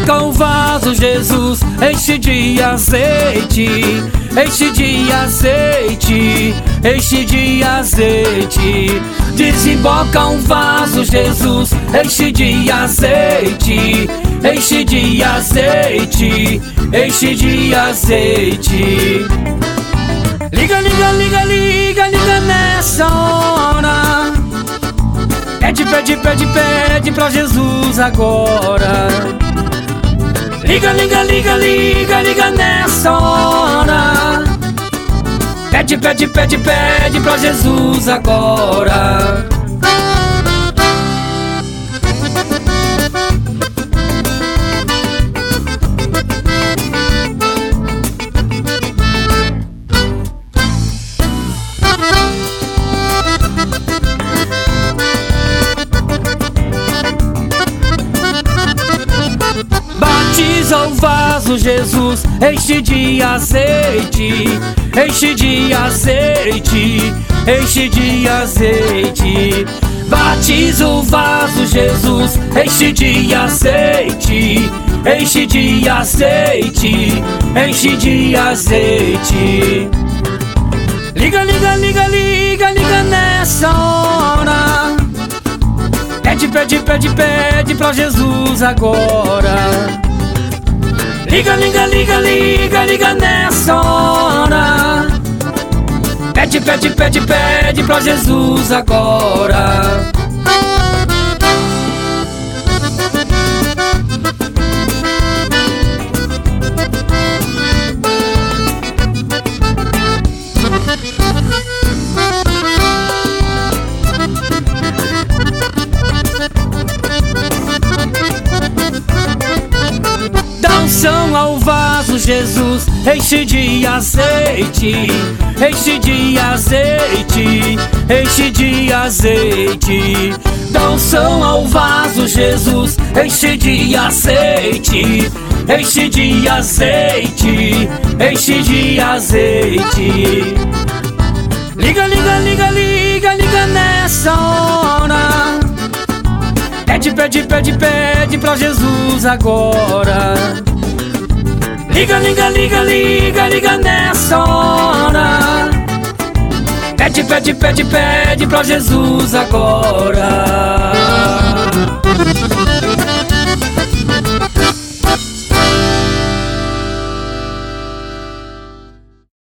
Desemboca o vaso, Jesus, enche de azeite, enche de azeite, enche de azeite. Desemboca um vaso, Jesus, enche de azeite, enche de azeite, enche de azeite. Liga, liga, liga, liga, liga nessa hora. Pede, pede, pede, pede pra Jesus agora. Liga, liga, liga, liga, liga nessa hora. Pede, pede, pede, pede pra Jesus agora. Batiza o vaso, Jesus, enche de azeite, enche de azeite, enche de azeite. Batiza o vaso, Jesus, enche de azeite, enche de azeite, enche de azeite. Liga, liga, liga, liga, liga nessa hora. Pede, pede, pede, pede pra Jesus agora. Liga, liga, liga, liga, liga nessa hora. Pede, pede, pede, pede pra Jesus agora. Unção ao vaso, Jesus, enche de azeite, enche de azeite, enche de azeite. Dá unção ao vaso, Jesus, enche de azeite, enche de azeite, enche de azeite. Liga, liga, liga, liga, liga nessa hora. Pede, pede, pede, pede pra Jesus agora. Liga, liga, liga, liga, liga nessa hora. Pede, pede, pede, pede pra Jesus agora.